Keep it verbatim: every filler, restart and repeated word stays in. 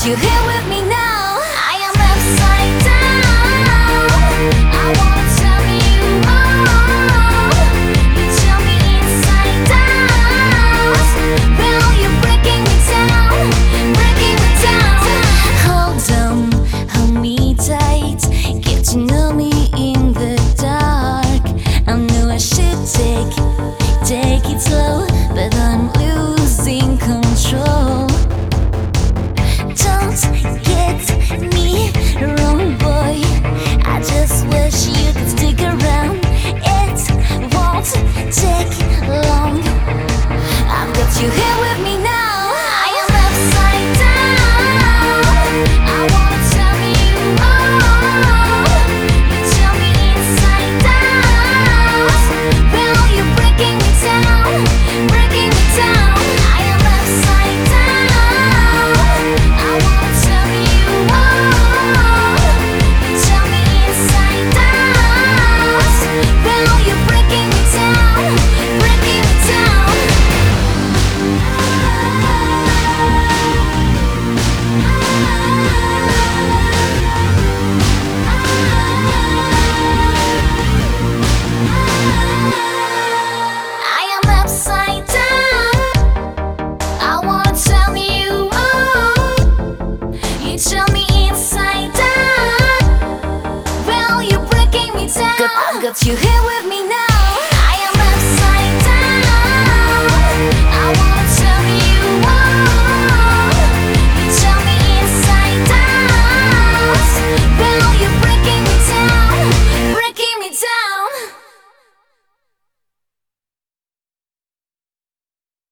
you here with me now. I am upside down. I wanna tell you all. You tell me inside out. Well, you're breaking me down, breaking me down. Hold on, hold me tight. Get to know me in the dark. I know I should take, take it slow, but I'm losing control. Don't get me wrong, boy. I just wish you could stick around. It won't take long. I've got you here with me now. I am upside down. I wanna tell you all. You tell me inside out. Well, you're breaking me down, breaking me down. I am upside down. I wanna tell you all. You tell me inside out. Well, you're breaking me down, breaking me down. I am upside down. I wanna tell you all. You tell me inside out. Well, you're breaking me down. Got, got you here with me now.